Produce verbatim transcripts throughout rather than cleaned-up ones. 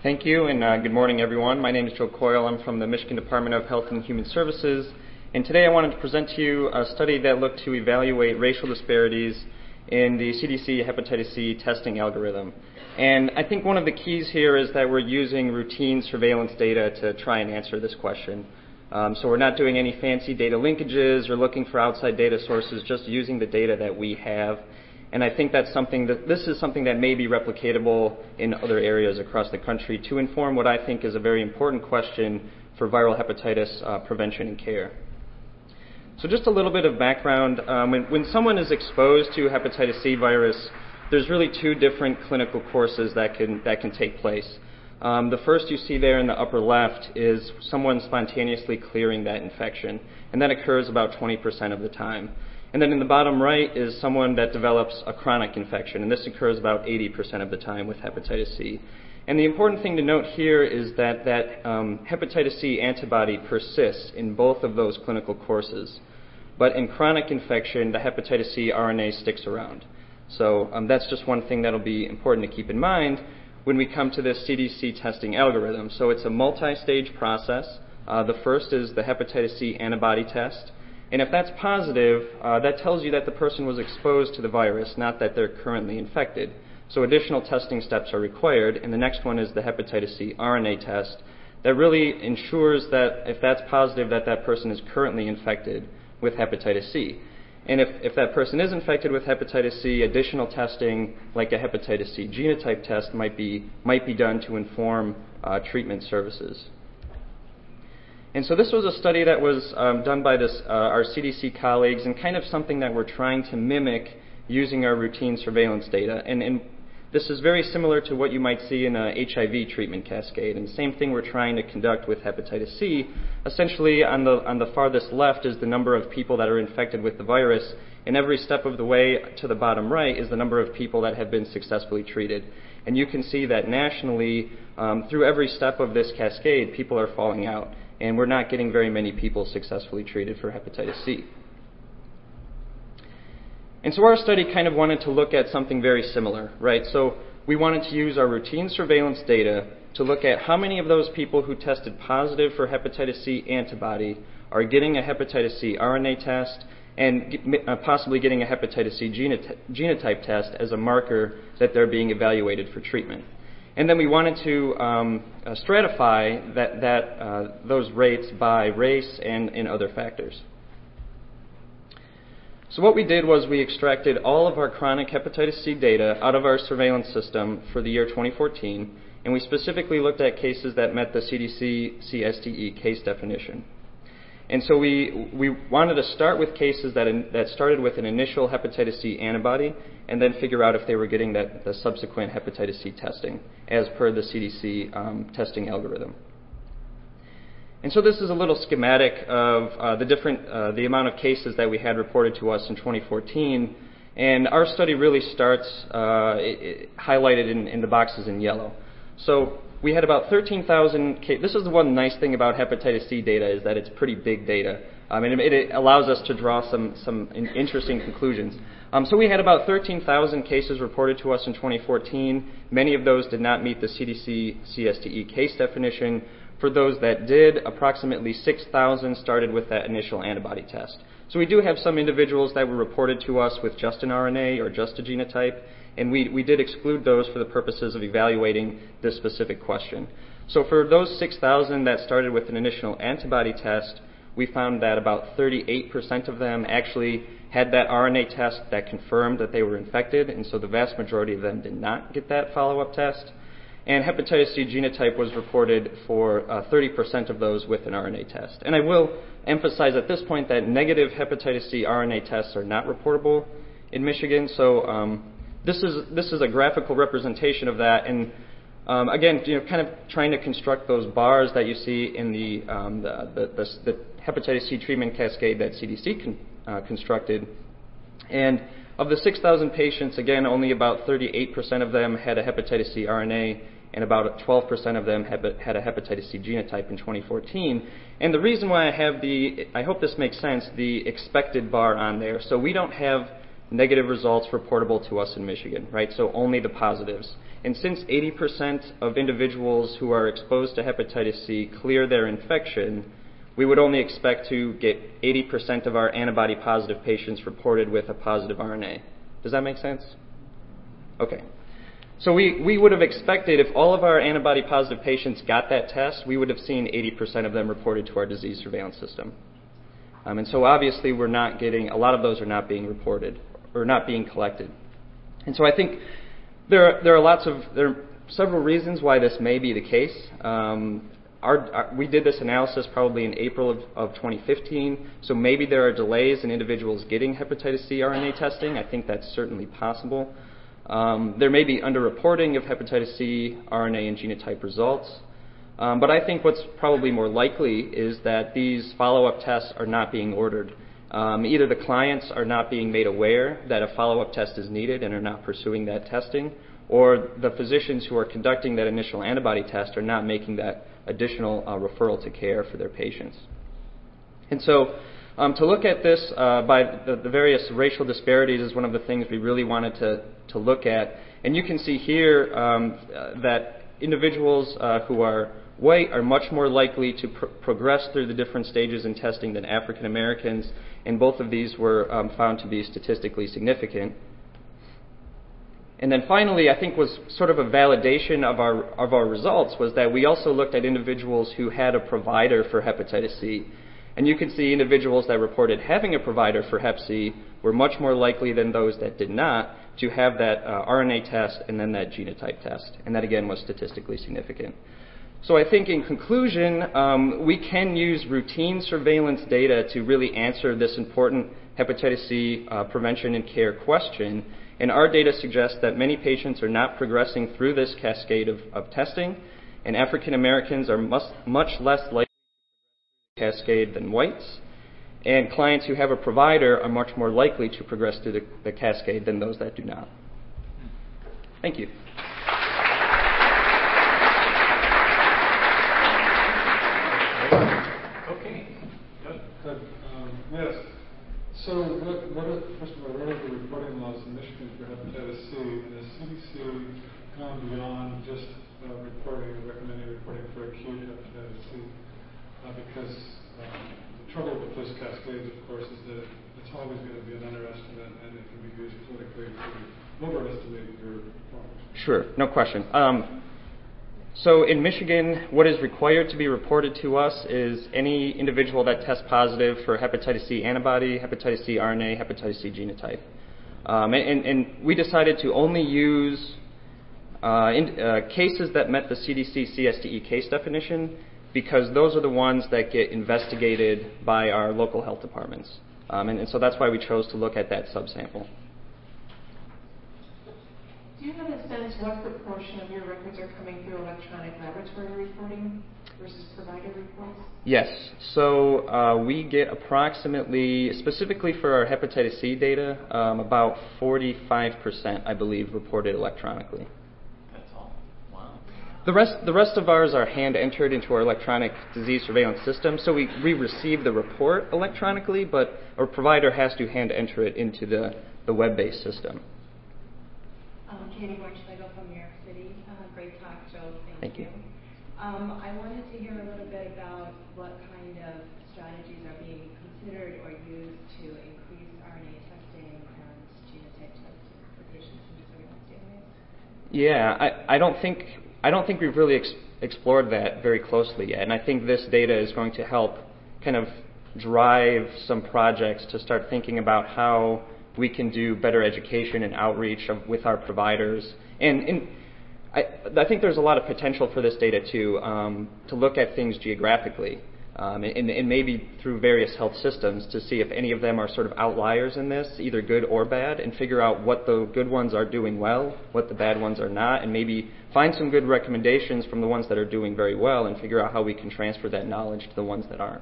Thank you, and uh, good morning, everyone. My name is Joe Coyle. I'm from the Michigan Department of Health and Human Services, and today I wanted to present to you a study that looked to evaluate racial disparities in the C D C hepatitis C testing algorithm. And I think one of the keys here is that we're using routine surveillance data to try and answer this question. Um, so we're not doing any fancy data linkages or looking for outside data sources, just using the data that we have. And I think that's something that this is something that may be replicatable in other areas across the country to inform what I think is a very important question for viral hepatitis uh, prevention and care. So just a little bit of background. Um, when, when someone is exposed to hepatitis C virus, there's really two different clinical courses that can, that can take place. Um, the first you see there in the upper left is someone spontaneously clearing that infection, and that occurs about twenty percent of the time. And then in the bottom right is someone that develops a chronic infection, and this occurs about eighty percent of the time with hepatitis C. And the important thing to note here is that that um, hepatitis C antibody persists in both of those clinical courses. But in chronic infection, the hepatitis C R N A sticks around. So um, that's just one thing that will be important to keep in mind when we come to this C D C testing algorithm. So it's a multi-stage process. Uh, the first is the hepatitis C antibody test. And if that's positive, uh, that tells you that the person was exposed to the virus, not that they're currently infected. So additional testing steps are required. And the next one is the hepatitis C R N A test that really ensures that if that's positive, that that person is currently infected with hepatitis C. And if, if that person is infected with hepatitis C, additional testing like a hepatitis C genotype test might be, might be done to inform uh, treatment services. And so this was a study that was um, done by this, uh, our C D C colleagues, and kind of something that we're trying to mimic using our routine surveillance data. And, and this is very similar to what you might see in a H I V treatment cascade. And the same thing we're trying to conduct with hepatitis C. Essentially, on the, on the farthest left is the number of people that are infected with the virus, and every step of the way to the bottom right is the number of people that have been successfully treated. And you can see that nationally, um, through every step of this cascade, people are falling out, and we're not getting very many people successfully treated for hepatitis C. And so our study kind of wanted to look at something very similar, right? So we wanted to use our routine surveillance data to look at how many of those people who tested positive for hepatitis C antibody are getting a hepatitis C R N A test and uh, possibly getting a hepatitis C genot- genotype test as a marker that they're being evaluated for treatment. And then we wanted to um, uh, stratify that, that, uh, those rates by race and, and other factors. So what we did was we extracted all of our chronic hepatitis C data out of our surveillance system for the year twenty fourteen, and we specifically looked at cases that met the C D C C S T E case definition. And so we, we wanted to start with cases that, in, that started with an initial hepatitis C antibody and then figure out if they were getting that, the subsequent hepatitis C testing as per the C D C um, testing algorithm. And so this is a little schematic of uh, the different, uh, the amount of cases that we had reported to us in twenty fourteen. And our study really starts uh, it, it highlighted in, in the boxes in yellow. So we had about thirteen thousand cases. This is the one nice thing about hepatitis C data is that it's pretty big data. Um, and it, it allows us to draw some, some interesting conclusions. Um, so we had about thirteen thousand cases reported to us in twenty fourteen. Many of those did not meet the C D C C S T E case definition. For those that did, approximately six thousand started with that initial antibody test. So we do have some individuals that were reported to us with just an R N A or just a genotype, and we, we did exclude those for the purposes of evaluating this specific question. So for those six thousand that started with an initial antibody test, we found that about thirty-eight percent of them actually had that R N A test that confirmed that they were infected, and so the vast majority of them did not get that follow-up test. And hepatitis C genotype was reported for uh, thirty percent of those with an R N A test. And I will emphasize at this point that negative hepatitis C R N A tests are not reportable in Michigan. So um, this is this is a graphical representation of that. And um, again, you know, kind of trying to construct those bars that you see in the um, the, the, the, the hepatitis C treatment cascade that C D C con, uh, constructed. And of the six thousand patients, again, only about thirty-eight percent of them had a hepatitis C R N A, and about twelve percent of them had a hepatitis C genotype in twenty fourteen. And the reason why I have the, I hope this makes sense, the expected bar on there. So we don't have negative results reportable to us in Michigan, right? So only the positives. And since eighty percent of individuals who are exposed to hepatitis C clear their infection, we would only expect to get eighty percent of our antibody-positive patients reported with a positive R N A. Does that make sense? Okay. So we, we would have expected if all of our antibody-positive patients got that test, we would have seen eighty percent of them reported to our disease surveillance system. Um, and so obviously we're not getting, a lot of those are not being reported or not being collected. And so I think there are, there are lots of, there are several reasons why this may be the case. Um, our, our, we did this analysis probably in April of, of twenty fifteen, so maybe there are delays in individuals getting hepatitis C R N A testing. I think that's certainly possible. Um, there may be underreporting of hepatitis C R N A and genotype results. Um, but I think what's probably more likely is that these follow-up tests are not being ordered. Um, either the clients are not being made aware that a follow-up test is needed and are not pursuing that testing, or the physicians who are conducting that initial antibody test are not making that additional uh, referral to care for their patients. And so um, to look at this uh, by the, the various racial disparities is one of the things we really wanted to, to look at. And you can see here um, uh, that individuals uh, who are white are much more likely to pr- progress through the different stages in testing than African Americans, and both of these were um, found to be statistically significant. And then finally, I think was sort of a validation of our of our results was that we also looked at individuals who had a provider for hepatitis C. And you can see individuals that reported having a provider for hep C were much more likely than those that did not to have that uh, R N A test and then that genotype test. And that again was statistically significant. So I think in conclusion, um, we can use routine surveillance data to really answer this important hepatitis C uh, prevention and care question. And our data suggests that many patients are not progressing through this cascade of, of testing, and African Americans are much, much less likely to cascade than whites. And clients who have a provider are much more likely to progress through the, the cascade than those that do not. Thank you. Okay. Good. Good. Um, yes. So, what, what are, first of all, what are the reporting laws in Michigan for hepatitis C? And has C D C gone beyond just uh, reporting, recommending reporting for acute hepatitis C? Uh, because um, the trouble with those cascades, of course, is that it's always going to be an underestimate, and it can be used politically to overestimate your performance. Sure, no question. Um, so in Michigan, what is required to be reported to us is any individual that tests positive for hepatitis C antibody, hepatitis C R N A, hepatitis C genotype. Um, and, and we decided to only use uh, in, uh, cases that met the C D C C S T E case definition, because those are the ones that get investigated by our local health departments. Um, and, and so that's why we chose to look at that subsample. Do you have a sense what proportion of your records are coming through electronic laboratory reporting versus provider reports? Yes. So uh, we get approximately, specifically for our hepatitis C data, um, about forty-five percent, I believe, reported electronically. That's all. Wow. The rest, the rest of ours are hand entered into our electronic disease surveillance system. So we, we receive the report electronically, but our provider has to hand enter it into the, the web-based system. Um, Katie Bornschlegel from New York City. Uh, great talk, Joe. Thank, Thank you. you. Um, I wanted to hear a little bit about what kind of strategies are being considered or used to increase R N A testing and genotype testing for patients in the surveillance database. Yeah, I, I don't think I don't think we've really ex- explored that very closely yet, and I think this data is going to help kind of drive some projects to start thinking about how we can do better education and outreach of, with our providers. And, and I, I think there's a lot of potential for this data too, um, to look at things geographically, um, and, and maybe through various health systems to see if any of them are sort of outliers in this, either good or bad, and figure out what the good ones are doing well, what the bad ones are not, and maybe find some good recommendations from the ones that are doing very well and figure out how we can transfer that knowledge to the ones that aren't.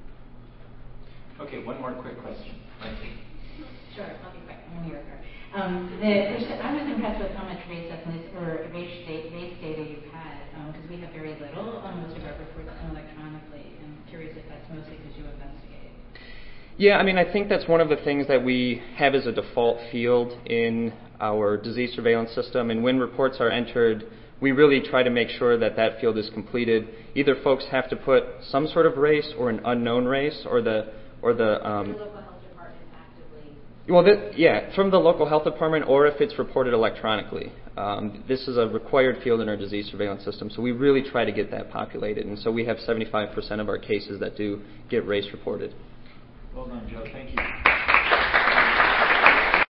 Okay, one more quick question. Thank you. Sure, I'll be quick. I'm a New Yorker. Um, the, I was impressed with how much race, ethnicity, or race, race data you've had, because um, we have very little. Um, most of our reports come electronically. I'm curious if that's mostly because you investigate. Yeah, I mean, I think that's one of the things that we have as a default field in our disease surveillance system. And when reports are entered, we really try to make sure that that field is completed. Either folks have to put some sort of race or an unknown race, or the or the um, Your local health department actively. well, th- yeah, from the local health department, or if it's reported electronically. Um, this is a required field in our disease surveillance system, so we really try to get that populated. And so we have seventy-five percent of our cases that do get race reported. Well done, Joe. Thank you.